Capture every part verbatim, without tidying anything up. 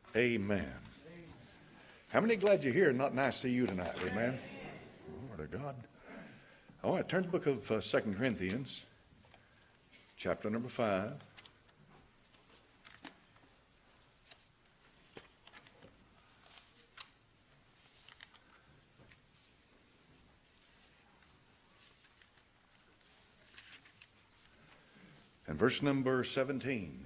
Amen. How many glad you're here? Not nice to see you tonight. Amen. Lord of God. All right, turn to the book of uh, Second Corinthians, chapter number five. And verse number seventeen.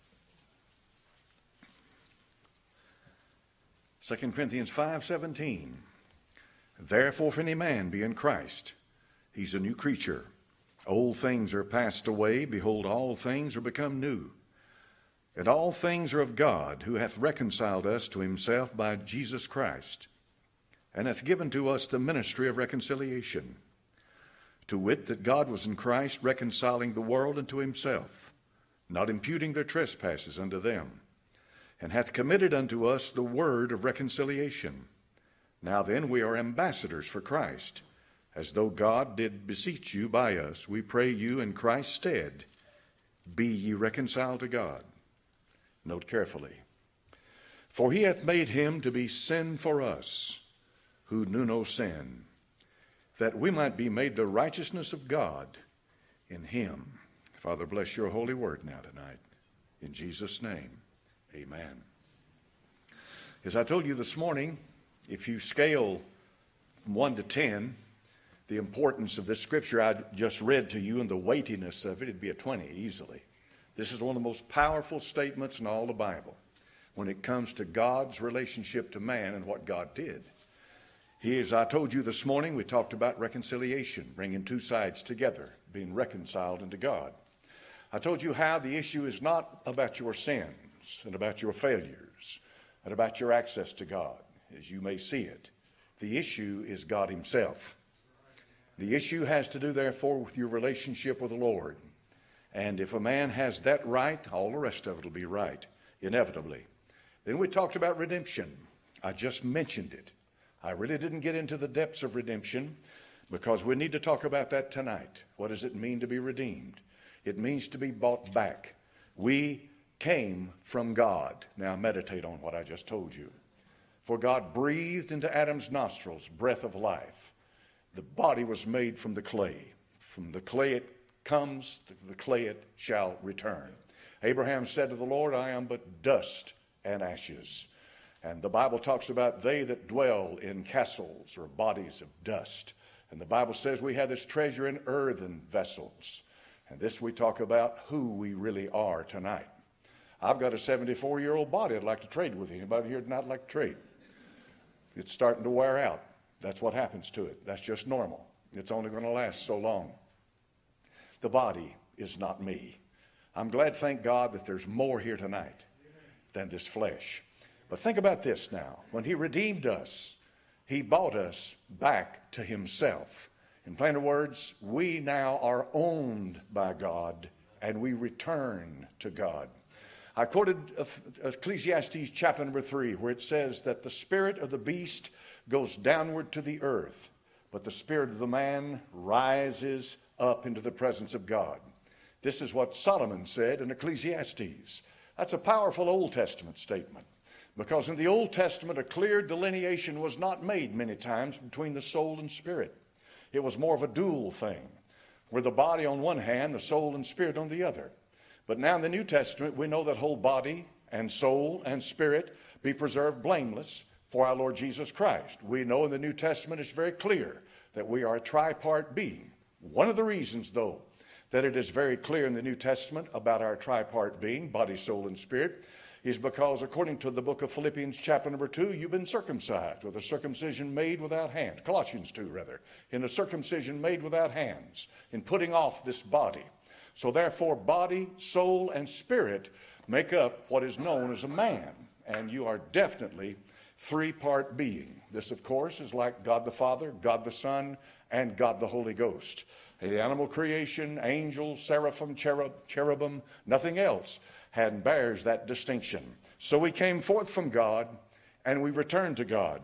Second Corinthians five seventeen. Therefore, if any man be in Christ, he's a new creature. Old things are passed away. Behold, all things are become new. And all things are of God, who hath reconciled us to himself by Jesus Christ, and hath given to us the ministry of reconciliation. To wit, that God was in Christ reconciling the world unto himself, not imputing their trespasses unto them, and hath committed unto us the word of reconciliation. Now then, we are ambassadors for Christ, as though God did beseech you by us. We pray you in Christ's stead, be ye reconciled to God. Note carefully. For he hath made him to be sin for us, who knew no sin, that we might be made the righteousness of God in him. Father, bless your holy word now tonight. In Jesus' name, amen. As I told you this morning, if you scale from one to ten, the importance of this scripture I just read to you and the weightiness of it, it'd be a twenty easily. This is one of the most powerful statements in all the Bible when it comes to God's relationship to man and what God did. He, as I told you this morning, we talked about reconciliation, bringing two sides together, being reconciled unto God. I told you how the issue is not about your sins and about your failures and about your access to God, as you may see it. The issue is God himself. The issue has to do, therefore, with your relationship with the Lord. And if a man has that right, all the rest of it will be right, inevitably. Then we talked about redemption. I just mentioned it. I really didn't get into the depths of redemption because we need to talk about that tonight. What does it mean to be redeemed? It means to be bought back. We came from God. Now meditate on what I just told you. For God breathed into Adam's nostrils breath of life. The body was made from the clay. From the clay it comes, to the clay it shall return. Abraham said to the Lord, I am but dust and ashes. And the Bible talks about they that dwell in castles or bodies of dust. And the Bible says we have this treasure in earthen vessels. And this we talk about who we really are tonight. I've got a seventy-four-year-old body I'd like to trade with you. Anybody here not like to trade? It's starting to wear out. That's what happens to it. That's just normal. It's only going to last so long. The body is not me. I'm glad, thank God, that there's more here tonight than this flesh. But think about this now. When he redeemed us, he bought us back to himself. In plainer words, we now are owned by God and we return to God. I quoted Ecclesiastes chapter number three, where it says that the spirit of the beast goes downward to the earth, but the spirit of the man rises up into the presence of God. This is what Solomon said in Ecclesiastes. That's a powerful Old Testament statement. Because in the Old Testament, a clear delineation was not made many times between the soul and spirit. It was more of a dual thing, where the body on one hand, the soul and spirit on the other. But now in the New Testament, we know that whole body and soul and spirit be preserved blameless for our Lord Jesus Christ. We know in the New Testament it's very clear that we are a tripart being. One of the reasons, though, that it is very clear in the New Testament about our tripart being, body, soul, and spirit, is because according to the book of Philippians chapter number two, you've been circumcised with a circumcision made without hands. Colossians two, rather, in a circumcision made without hands, in putting off this body. So therefore, body, soul, and spirit make up what is known as a man. And you are definitely three-part being. This, of course, is like God the Father, God the Son, and God the Holy Ghost. The animal creation, angels, seraphim, cherub, cherubim, nothing else had bears that distinction. So we came forth from God and we returned to God.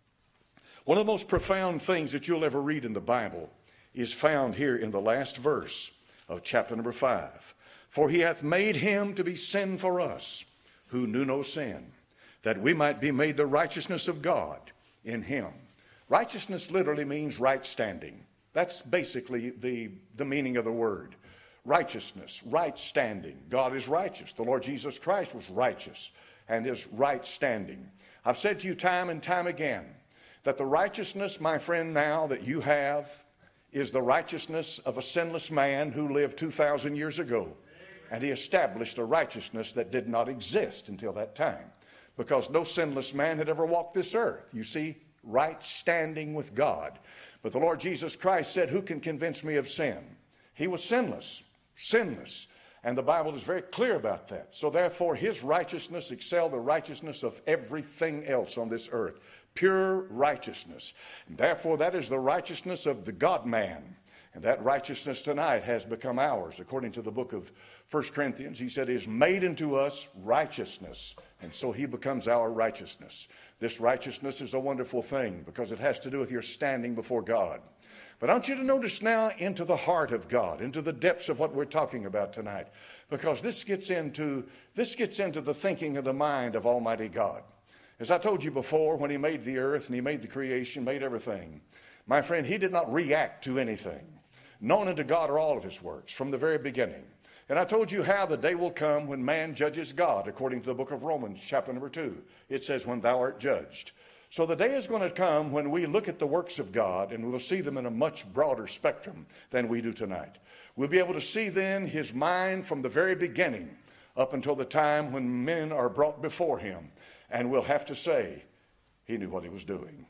One of the most profound things that you'll ever read in the Bible is found here in the last verse of chapter number five. For he hath made him to be sin for us, who knew no sin, that we might be made the righteousness of God in him. Righteousness literally means right standing. That's basically the, the meaning of the word. Righteousness, right standing. God is righteous. The Lord Jesus Christ was righteous and is right standing. I've said to you time and time again that the righteousness, my friend, now that you have is the righteousness of a sinless man who lived two thousand years ago. And he established a righteousness that did not exist until that time, because no sinless man had ever walked this earth. You see, right standing with God. But the Lord Jesus Christ said, who can convince me of sin? He was sinless, sinless. And the Bible is very clear about that. So therefore, his righteousness excelled the righteousness of everything else on this earth. Pure righteousness. And therefore, that is the righteousness of the God-man. And that righteousness tonight has become ours. According to the book of First Corinthians, he said, is made into us righteousness. And so he becomes our righteousness. This righteousness is a wonderful thing because it has to do with your standing before God. But I want you to notice now into the heart of God, into the depths of what we're talking about tonight, because this gets into, this gets into the thinking of the mind of Almighty God. As I told you before, when he made the earth and he made the creation, made everything, my friend, he did not react to anything. Known unto God are all of his works from the very beginning. And I told you how the day will come when man judges God, according to the book of Romans, chapter number two. It says, when thou art judged. So the day is going to come when we look at the works of God and we'll see them in a much broader spectrum than we do tonight. We'll be able to see then his mind from the very beginning up until the time when men are brought before him. And we'll have to say, he knew what he was doing.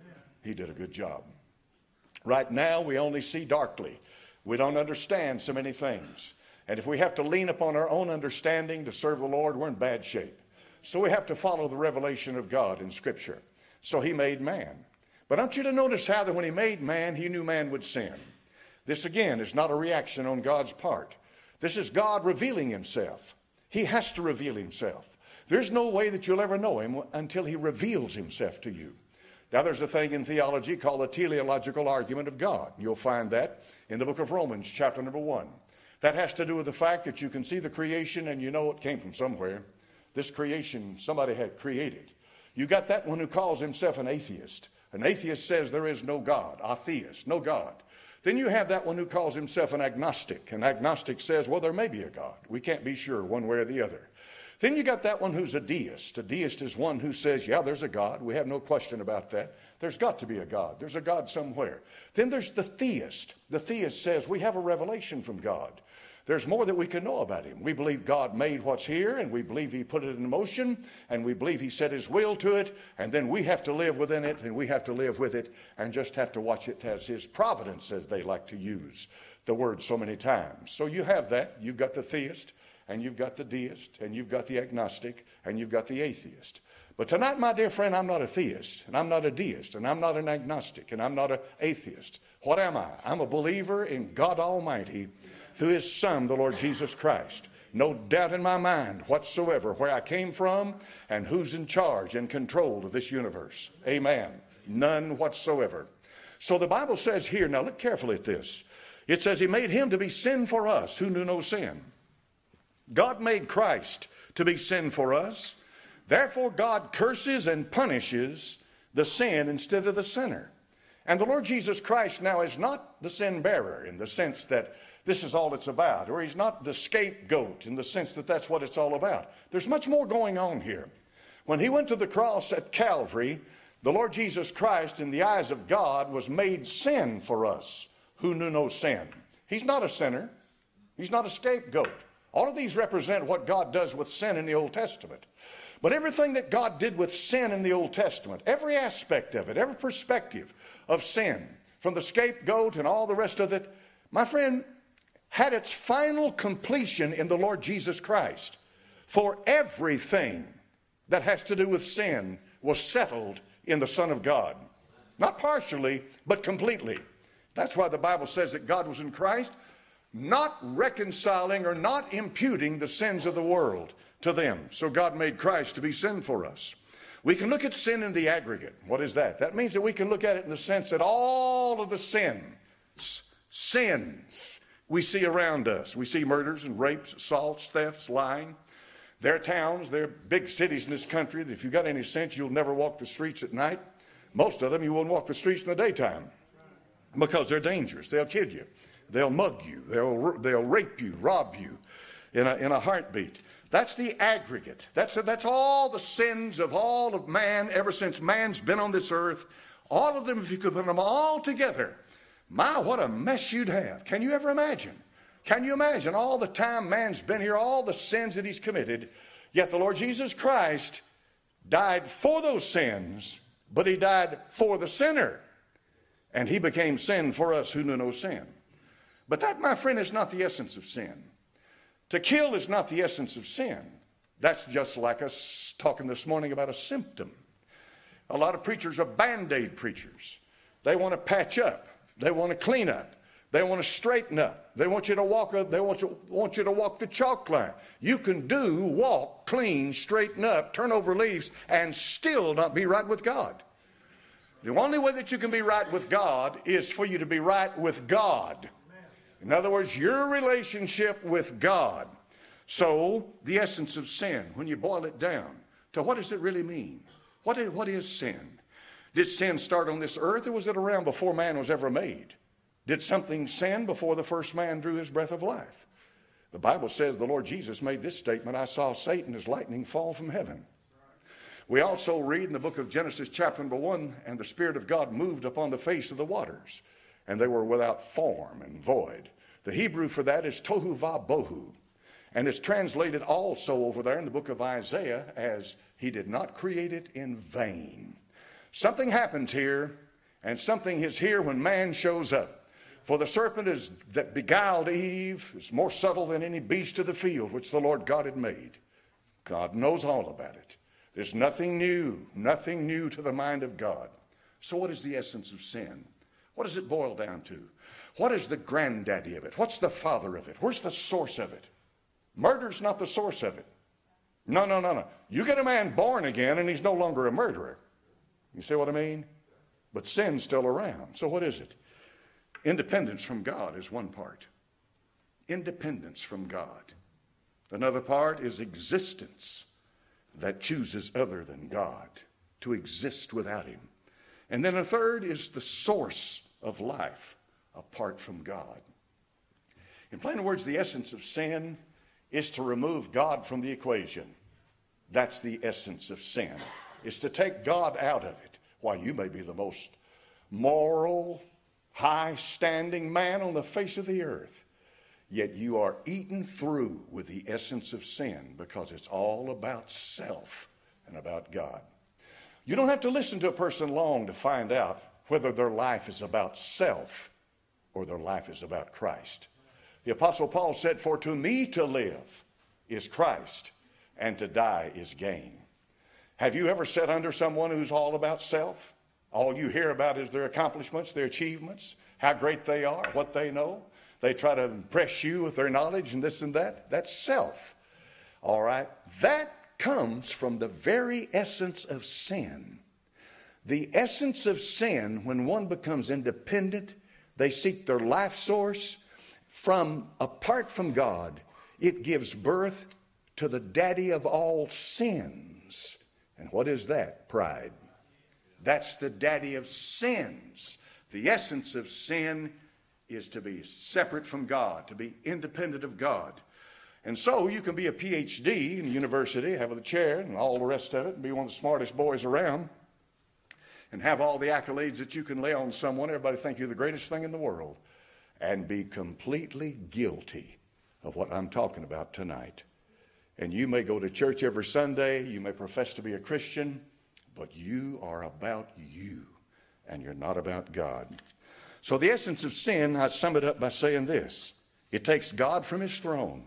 He did a good job. Right now, we only see darkly. We don't understand so many things. And if we have to lean upon our own understanding to serve the Lord, we're in bad shape. So we have to follow the revelation of God in Scripture. So he made man. But I want you to notice how that when he made man, he knew man would sin. This, again, is not a reaction on God's part. This is God revealing himself. He has to reveal himself. There's no way that you'll ever know him until he reveals himself to you. Now, there's a thing in theology called the teleological argument of God. You'll find that in the book of Romans, chapter number one. That has to do with the fact that you can see the creation and you know it came from somewhere. This creation somebody had created. You got that one who calls himself an atheist. An atheist says there is no God, a theist, no God. Then you have that one who calls himself an agnostic. An agnostic says, well, there may be a God. We can't be sure one way or the other. Then you got that one who's a deist. A deist is one who says, yeah, there's a God. We have no question about that. There's got to be a God. There's a God somewhere. Then there's the theist. The theist says, we have a revelation from God. There's more that we can know about him. We believe God made what's here, and we believe he put it in motion, and we believe he set his will to it, and then we have to live within it, and we have to live with it, and just have to watch it as his providence, as they like to use the word so many times. So you have that. You've got the theist, and you've got the deist, and you've got the agnostic, and you've got the atheist. But tonight, my dear friend, I'm not a theist, and I'm not a deist, and I'm not an agnostic, and I'm not an atheist. What am I? I'm a believer in God Almighty through his Son, the Lord Jesus Christ. No doubt in my mind whatsoever where I came from and who's in charge and control of this universe. Amen. None whatsoever. So the Bible says here, now look carefully at this. It says he made him to be sin for us who knew no sin. God made Christ to be sin for us. Therefore, God curses and punishes the sin instead of the sinner. And the Lord Jesus Christ now is not the sin bearer in the sense that this is all it's about, or he's not the scapegoat in the sense that that's what it's all about. There's much more going on here. When he went to the cross at Calvary, the Lord Jesus Christ, in the eyes of God, was made sin for us who knew no sin. He's not a sinner. He's not a scapegoat. All of these represent what God does with sin in the Old Testament. But everything that God did with sin in the Old Testament, every aspect of it, every perspective of sin, from the scapegoat and all the rest of it, my friend, had its final completion in the Lord Jesus Christ. For everything that has to do with sin was settled in the Son of God. Not partially, but completely. That's why the Bible says that God was in Christ, not reconciling or not imputing the sins of the world to them. So God made Christ to be sin for us. We can look at sin in the aggregate. What is that? That means that we can look at it in the sense that all of the sins, sins we see around us. We see murders and rapes, assaults, thefts, lying. There are towns, there are big cities in this country that if you've got any sense, you'll never walk the streets at night. Most of them, you won't walk the streets in the daytime because they're dangerous. They'll kill you. They'll mug you. They'll, they'll rape you, rob you in a, in a heartbeat. That's the aggregate. That's, that's all the sins of all of man ever since man's been on this earth. All of them, if you could put them all together, my, what a mess you'd have. Can you ever imagine? Can you imagine all the time man's been here, all the sins that he's committed, yet the Lord Jesus Christ died for those sins, but he died for the sinner, and he became sin for us who knew no sin. But that, my friend, is not the essence of sin. To kill is not the essence of sin. That's just like us talking this morning about a symptom. A lot of preachers are Band-Aid preachers. They want to patch up. They want to clean up. They want to straighten up. They want you to walk up. They want you, want you to walk the chalk line. You can do, walk, clean, straighten up, turn over leaves, and still not be right with God. The only way that you can be right with God is for you to be right with God. In other words, your relationship with God. So, the essence of sin, when you boil it down, to what does it really mean? What is, what is sin? Did sin start on this earth, or was it around before man was ever made? Did something sin before the first man drew his breath of life? The Bible says the Lord Jesus made this statement, I saw Satan as lightning fall from heaven. We also read in the book of Genesis chapter number one, and the Spirit of God moved upon the face of the waters, and they were without form and void. The Hebrew for that is tohu vabohu, and it's translated also over there in the book of Isaiah as he did not create it in vain. Something happens here, and something is here when man shows up. For the serpent is, that beguiled Eve is more subtle than any beast of the field which the Lord God had made. God knows all about it. There's nothing new, nothing new to the mind of God. So what is the essence of sin? What does it boil down to? What is the granddaddy of it? What's the father of it? Where's the source of it? Murder's not the source of it. No, no, no, no. You get a man born again and he's no longer a murderer. You see what I mean? But sin's still around. So what is it? Independence from God is one part. Independence from God. Another part is existence that chooses other than God, to exist without him. And then a third is the source of life apart from God. In plain words, the essence of sin is to remove God from the equation. That's the essence of sin, is to take God out of it. Why, you may be the most moral, high-standing man on the face of the earth, yet you are eaten through with the essence of sin because it's all about self and about God. You don't have to listen to a person long to find out whether their life is about self or their life is about Christ. The Apostle Paul said, "For to me to live is Christ, and to die is gain." Have you ever sat under someone who's all about self? All you hear about is their accomplishments, their achievements, how great they are, what they know. They try to impress you with their knowledge and this and that. That's self. All right? That comes from the very essence of sin. The essence of sin, when one becomes independent, they seek their life source from apart from God, it gives birth to the daddy of all sins. And what is that? Pride. That's the daddy of sins. The essence of sin is to be separate from God, to be independent of God. And so you can be a P H D in a university, have a chair and all the rest of it, and be one of the smartest boys around, and have all the accolades that you can lay on someone. Everybody think you're the greatest thing in the world, and be completely guilty of what I'm talking about tonight. And you may go to church every Sunday, you may profess to be a Christian, but you are about you, and you're not about God. So the essence of sin, I sum it up by saying this: it takes God from his throne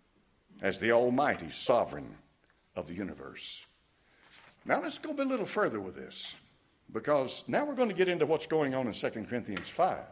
as the almighty sovereign of the universe. Now let's go a little further with this, because now we're going to get into what's going on in Second Corinthians five.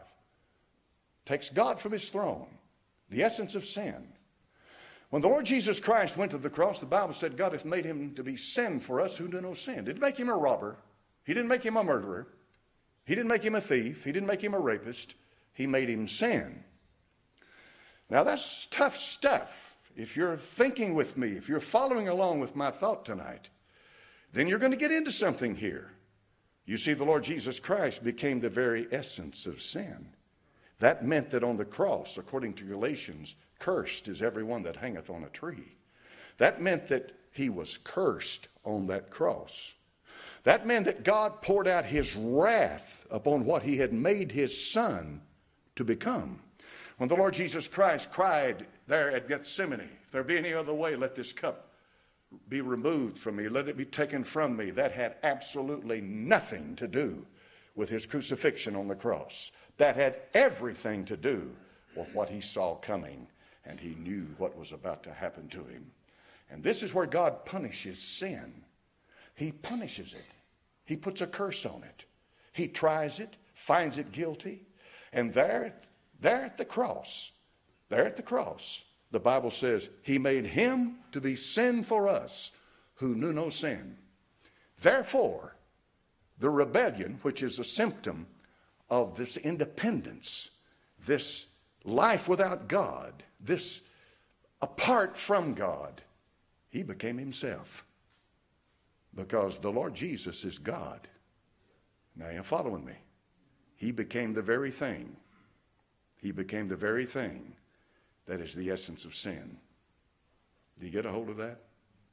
Takes God from his throne, the essence of sin. When the Lord Jesus Christ went to the cross, the Bible said God hath made him to be sin for us who do no sin. Didn't make him a robber. He didn't make him a murderer. He didn't make him a thief. He didn't make him a rapist. He made him sin. Now that's tough stuff. if you're thinking with me, if you're following along with my thought tonight, then you're going to get into something here. You see, the Lord Jesus Christ became the very essence of sin. That meant that on the cross, according to Galatians, cursed is everyone that hangeth on a tree. That meant that he was cursed on that cross. That meant that God poured out his wrath upon what he had made his son to become. When the Lord Jesus Christ cried there at Gethsemane, if there be any other way, let this cup be removed from me, let it be taken from me. That had absolutely nothing to do with his crucifixion on the cross. That had everything to do with what he saw coming, and he knew what was about to happen to him. And this is where God punishes sin. He punishes it. He puts a curse on it. He tries it, finds it guilty, and there, there at the cross, there at the cross, the Bible says, he made him to be sin for us who knew no sin. Therefore, the rebellion, which is a symptom of this independence, this life without God, this apart from God, he became himself. Because the Lord Jesus is God. Now you're following me. He became the very thing. He became the very thing that is the essence of sin. Do you get a hold of that?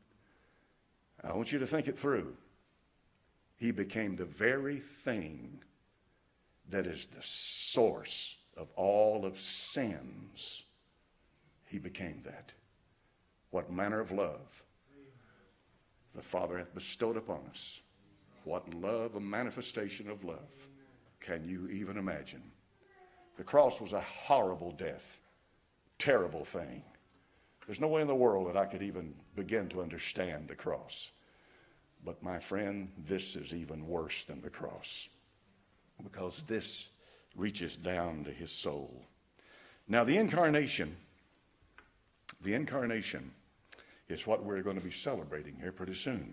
I want you to think it through. He became the very thing that is the source of all of sins. He became that. What manner of love the Father hath bestowed upon us. What love, a manifestation of love. Can you even imagine? The cross was a horrible death. Terrible thing. There's no way in the world that I could even begin to understand the cross. But my friend, this is even worse than the cross. Because this reaches down to his soul. Now the incarnation, the incarnation is what we're going to be celebrating here pretty soon.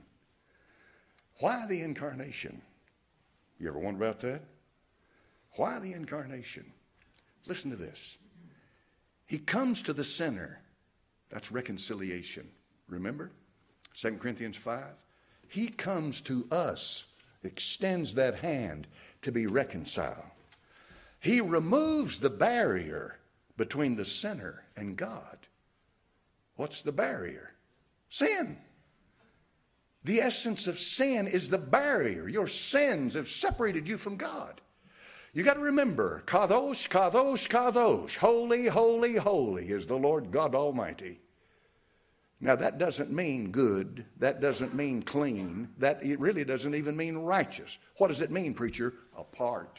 Why the incarnation? You ever wonder about that? Why the incarnation? Listen to this. He comes to the sinner. That's reconciliation. Remember? Second Corinthians five. He comes to us, extends that hand to be reconciled. He removes the barrier between the sinner and God. What's the barrier? Sin. The essence of sin is the barrier. Your sins have separated you from God. You got to remember, kadosh, kadosh, kadosh, holy, holy, holy is the Lord God Almighty. Now that doesn't mean good. That doesn't mean clean. That it really doesn't even mean righteous. What does it mean, preacher? Apart,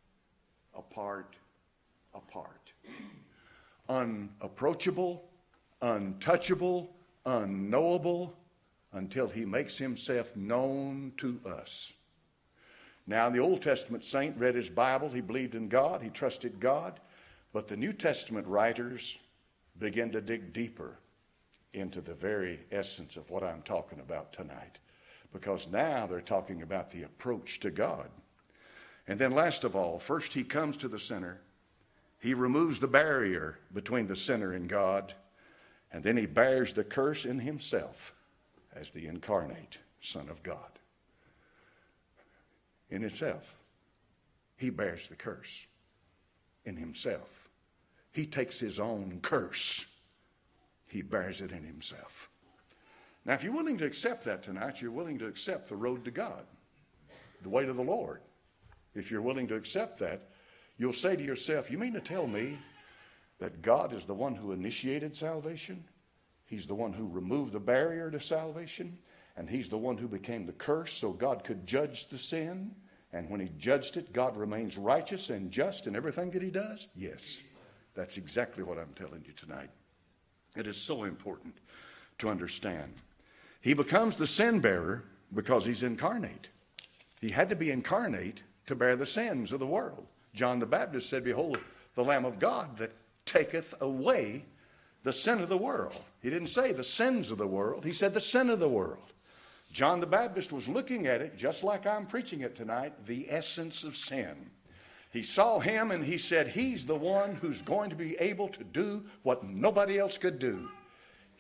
apart, apart. Unapproachable, untouchable, unknowable, until he makes himself known to us. Now, the Old Testament saint read his Bible. He believed in God. He trusted God. But the New Testament writers begin to dig deeper into the very essence of what I'm talking about tonight. Because now they're talking about the approach to God. And then last of all, first he comes to the sinner. He removes the barrier between the sinner and God. And then he bears the curse in himself as the incarnate Son of God. In himself, he bears the curse in himself. He takes his own curse. He bears it in himself. Now, if you're willing to accept that tonight, you're willing to accept the road to God, the way to the Lord. If you're willing to accept that, you'll say to yourself, you mean to tell me that God is the one who initiated salvation? He's the one who removed the barrier to salvation? And he's the one who became the curse so God could judge the sin? And when he judged it, God remains righteous and just in everything that he does? Yes, that's exactly what I'm telling you tonight. It is so important to understand. He becomes the sin bearer because he's incarnate. He had to be incarnate to bear the sins of the world. John the Baptist said, behold, the Lamb of God that taketh away the sin of the world. He didn't say the sins of the world. He said the sin of the world. John the Baptist was looking at it, just like I'm preaching it tonight, the essence of sin. He saw him and he said, he's the one who's going to be able to do what nobody else could do.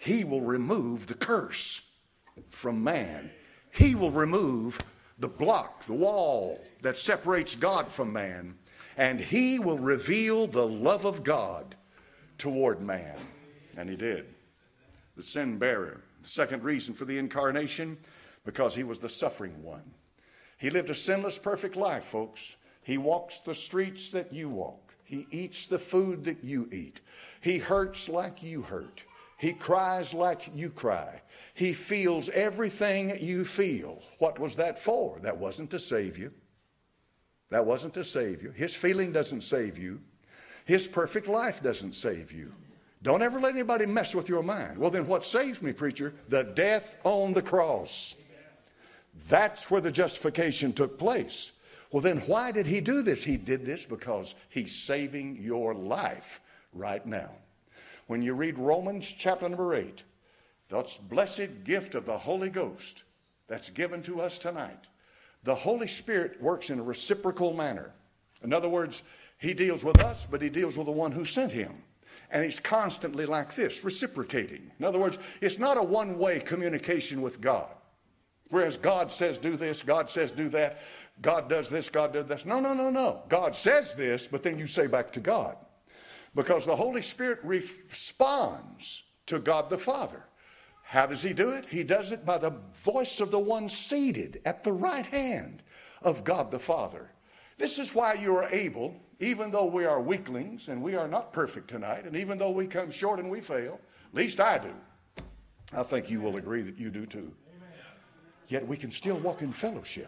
he will remove the curse from man. He will remove the block, the wall that separates God from man. And he will reveal the love of God toward man. And he did. The sin bearer. The second reason for the incarnation, because he was the suffering one. He lived a sinless, perfect life, folks. He walks the streets that you walk. He eats the food that you eat. He hurts like you hurt. He cries like you cry. He feels everything you feel. What was that for? That wasn't to save you. That wasn't to save you. His feeling doesn't save you. His perfect life doesn't save you. Don't ever let anybody mess with your mind. Well, then what saves me, preacher? The death on the cross. That's where the justification took place. Well, then why did he do this? He did this because he's saving your life right now. When you read Romans chapter number eight, that's blessed gift of the Holy Ghost that's given to us tonight. The Holy Spirit works in a reciprocal manner. In other words, he deals with us, but he deals with the one who sent him. And he's constantly like this, reciprocating. In other words, it's not a one-way communication with God. Whereas God says do this, God says do that, God does this, God does this. No, no, no, no. God says this, but then you say back to God. Because the Holy Spirit responds to God the Father. How does he do it? He does it by the voice of the one seated at the right hand of God the Father. This is why you are able, even though we are weaklings and we are not perfect tonight, and even though we come short and we fail, at least I do. I think you will agree that you do too. Yet we can still walk in fellowship.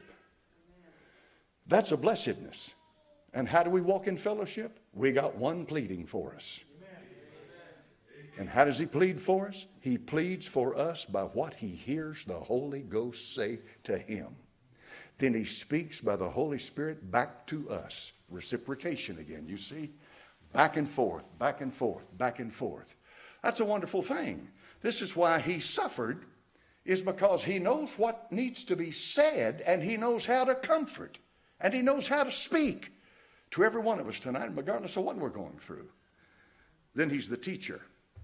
That's a blessedness. And how do we walk in fellowship? We got one pleading for us. And how does he plead for us? He pleads for us by what he hears the Holy Ghost say to him. Then he speaks by the Holy Spirit back to us. Reciprocation again, you see? Back and forth, back and forth, back and forth. That's a wonderful thing. This is why he suffered, is because he knows what needs to be said, and he knows how to comfort, and he knows how to speak to every one of us tonight, regardless of what we're going through. Then he's the teacher.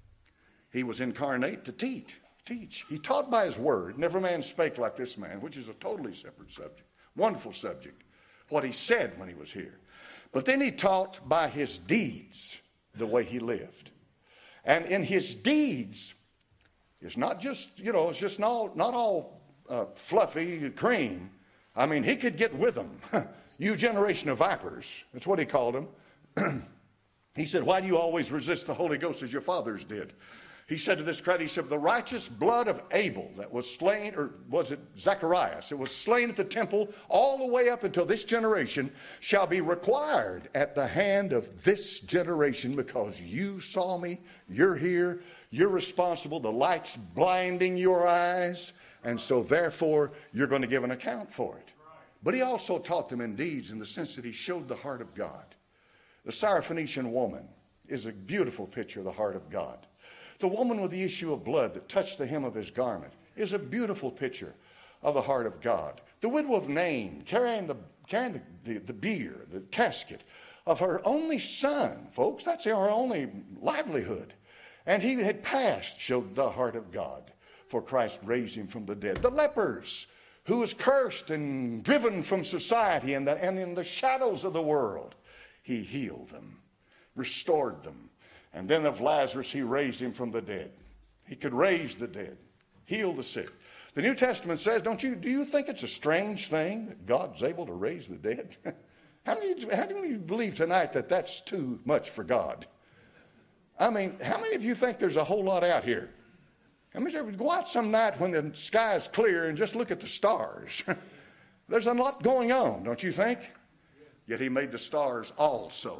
He was incarnate to teach. Teach. He taught by his word. Never man spake like this man, which is a totally separate subject. Wonderful subject. What he said when he was here. But then he taught by his deeds the way he lived. And in his deeds, it's not just, you know, it's just not, not all uh, fluffy cream. I mean, he could get with them. You generation of vipers. That's what he called them. He said, why do you always resist the Holy Ghost as your fathers did? He said to this crowd, he said, the righteous blood of Abel that was slain, or was it Zacharias? It was slain at the temple all the way up until this generation shall be required at the hand of this generation, because you saw me, you're here, you're responsible, the light's blinding your eyes, and so therefore you're going to give an account for it. But he also taught them in deeds in the sense that he showed the heart of God. The Syrophoenician woman is a beautiful picture of the heart of God. The woman with the issue of blood that touched the hem of his garment is a beautiful picture of the heart of God. The widow of Nain carrying the carrying the, the, the bier, the casket of her only son, folks, that's her only livelihood. And he had passed, showed the heart of God, for Christ raised him from the dead. The lepers, who was cursed and driven from society and, the, and in the shadows of the world, he healed them, restored them. And then of Lazarus, he raised him from the dead. He could raise the dead, heal the sick. The New Testament says, don't you, do you think it's a strange thing that God's able to raise the dead? How do you, how do you believe tonight that that's too much for God? I mean, how many of you think there's a whole lot out here? How many of you go out some night when the sky is clear and just look at the stars? There's a lot going on, don't you think? Yet he made the stars also.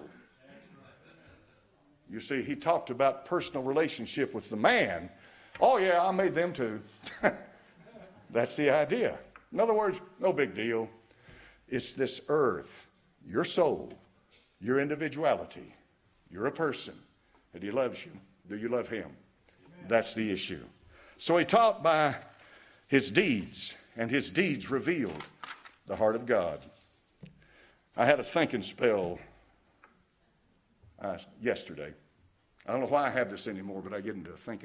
You see, he talked about personal relationship with the man. Oh, yeah, I made them too. That's the idea. In other words, no big deal. It's this earth, your soul, your individuality. You're a person, and he loves you. Do you love him? Amen. That's the issue. So he taught by his deeds, and his deeds revealed the heart of God. I had a thinking spell uh, yesterday. I don't know why I have this anymore, but I get into thinking.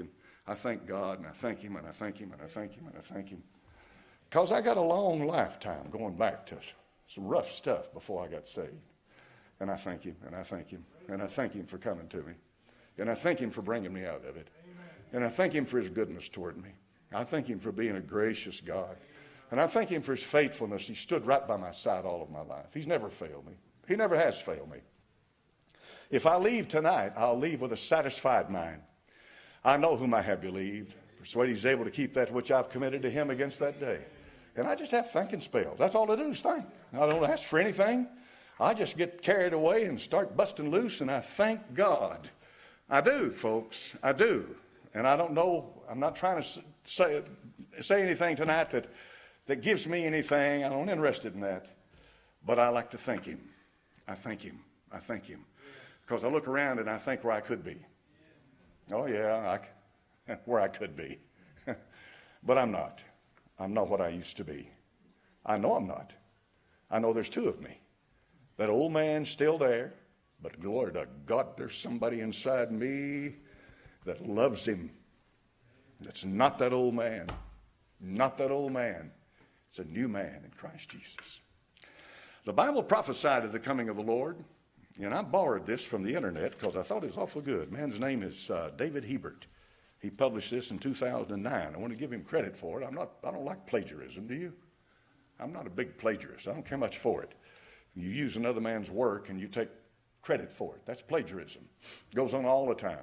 I thank God, and I thank him, and I thank him, and I thank him, and I thank him. Because I got a long lifetime going back to some rough stuff before I got saved. And I thank him, and I thank him, and I thank him for coming to me. And I thank him for bringing me out of it. And I thank him for his goodness toward me. I thank him for being a gracious God. And I thank him for his faithfulness. He stood right by my side all of my life. He's never failed me. He never has failed me. If I leave tonight, I'll leave with a satisfied mind. I know whom I have believed. Persuade he's able to keep that which I've committed to him against that day. And I just have thinking spells. That's all I do is think. I don't ask for anything. I just get carried away and start busting loose, and I thank God. I do, folks. I do. And I don't know, I'm not trying to say, say anything tonight that, that gives me anything. I'm not interested in that. But I like to thank him. I thank him. I thank him. Because I look around and I think where I could be. Oh, yeah, I, where I could be. But I'm not. I'm not what I used to be. I know I'm not. I know there's two of me. That old man's still there, but glory to God, there's somebody inside me that loves him. That's not that old man. Not that old man. It's a new man in Christ Jesus. The Bible prophesied of the coming of the Lord. And I borrowed this from the internet because I thought it was awful good. Man's name is uh, David Hebert. He published this in two thousand nine. I want to give him credit for it. I'm not, I don't like plagiarism, do you? I'm not a big plagiarist. I don't care much for it. You use another man's work and you take credit for it. That's plagiarism. It goes on all the time.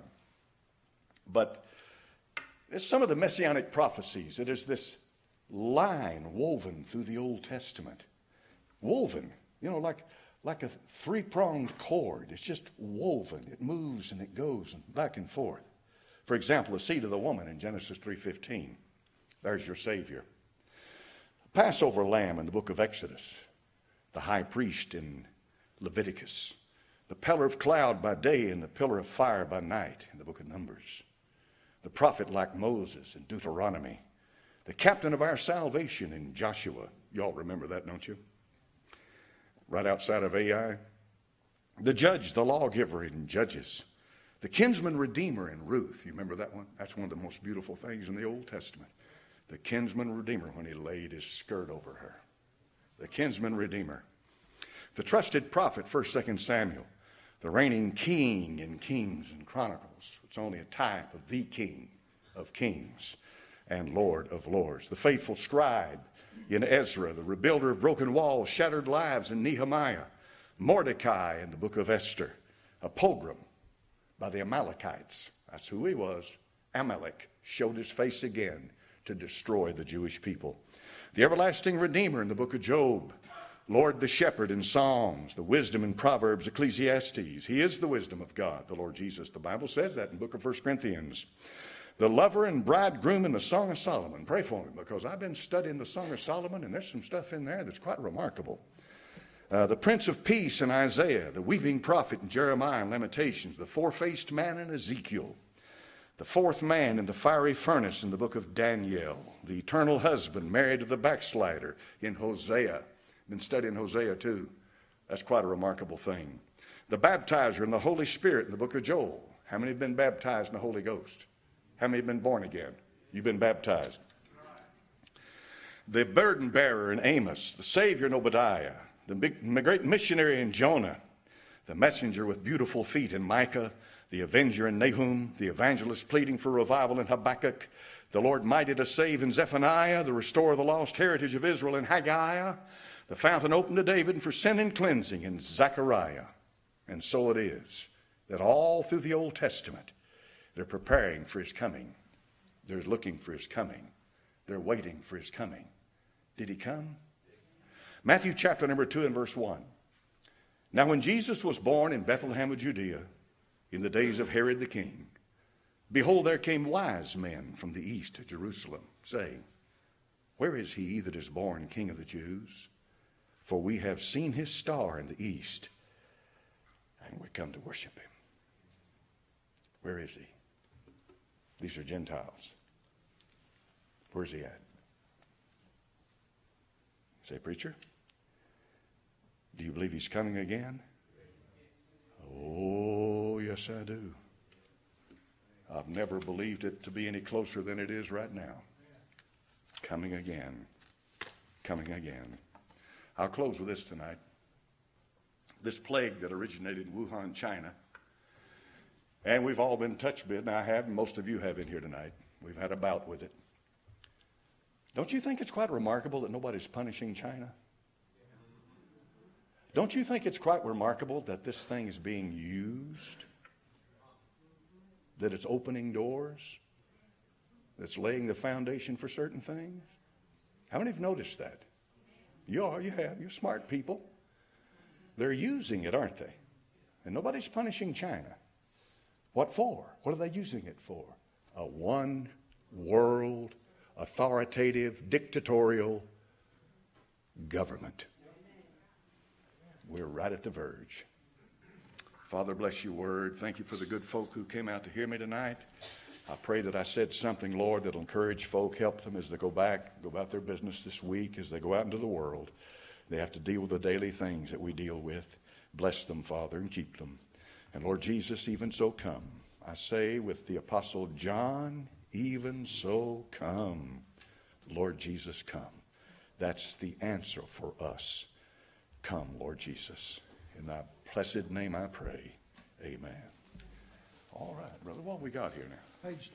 But it's some of the messianic prophecies. It is this line woven through the Old Testament. Woven, you know, like... like a three-pronged cord. It's just woven. It moves and it goes back and forth. For example, the seed of the woman in Genesis three fifteen. There's your Savior. Passover lamb in the book of Exodus. The high priest in Leviticus. The pillar of cloud by day and the pillar of fire by night in the book of Numbers. The prophet like Moses in Deuteronomy. The captain of our salvation in Joshua. You all remember that, don't you? Right outside of Ai. The judge, the lawgiver in Judges. The kinsman redeemer in Ruth. You remember that one? That's one of the most beautiful things in the Old Testament. The kinsman redeemer when he laid his skirt over her. The kinsman redeemer. The trusted prophet, First, Second Samuel. The reigning king in Kings and Chronicles. It's only a type of the King of Kings and Lord of Lords. The faithful scribe in Ezra, the rebuilder of broken walls, shattered lives in Nehemiah, Mordecai in the book of Esther, a pogrom by the Amalekites. That's who he was. Amalek showed his face again to destroy the Jewish people. The everlasting Redeemer in the book of Job, Lord the shepherd in Psalms, the wisdom in Proverbs, Ecclesiastes. He is the wisdom of God, the Lord Jesus. The Bible says that in the book of First Corinthians. The lover and bridegroom in the Song of Solomon. Pray for me because I've been studying the Song of Solomon and there's some stuff in there that's quite remarkable. Uh, the Prince of Peace in Isaiah. The weeping prophet in Jeremiah and Lamentations. The four-faced man in Ezekiel. The fourth man in the fiery furnace in the book of Daniel. The eternal husband married to the backslider in Hosea. Been studying Hosea too. That's quite a remarkable thing. The baptizer in the Holy Spirit in the book of Joel. How many have been baptized in the Holy Ghost? How many have been born again? You've been baptized. The burden bearer in Amos, the Savior in Obadiah, the big, great missionary in Jonah, the messenger with beautiful feet in Micah, the avenger in Nahum, the evangelist pleading for revival in Habakkuk, the Lord mighty to save in Zephaniah, the restorer of the lost heritage of Israel in Haggai, the fountain open to David for sin and cleansing in Zechariah. And so it is that all through the Old Testament, they're preparing for his coming. They're looking for his coming. They're waiting for his coming. Did he come? Matthew chapter number two and verse one. Now when Jesus was born in Bethlehem of Judea, in the days of Herod the king, behold, there came wise men from the east to Jerusalem, saying, where is he that is born King of the Jews? For we have seen his star in the east, and we come to worship him. Where is he? These are Gentiles. Where's he at? Say, preacher, do you believe he's coming again? Oh, yes, I do. I've never believed it to be any closer than it is right now. Coming again. Coming again. I'll close with this tonight. This plague that originated in Wuhan, China, and we've all been touched with it, and I have, and most of you have in here tonight. We've had a bout with it. Don't you think it's quite remarkable that nobody's punishing China? Don't you think it's quite remarkable that this thing is being used? That it's opening doors? That's laying the foundation for certain things? How many have noticed that? You are, you have. You're smart people. They're using it, aren't they? And nobody's punishing China. What for? What are they using it for? A one world, authoritative, dictatorial government. We're right at the verge. Father, bless your word. Thank you for the good folk who came out to hear me tonight. I pray that I said something, Lord, that'll encourage folk, help them as they go back, go about their business this week, as they go out into the world. They have to deal with the daily things that we deal with. Bless them, Father, and keep them. And Lord Jesus, even so come. I say with the Apostle John, even so come. Lord Jesus, come. That's the answer for us. Come, Lord Jesus. In thy blessed name I pray. Amen. All right, brother, what we got here now? Page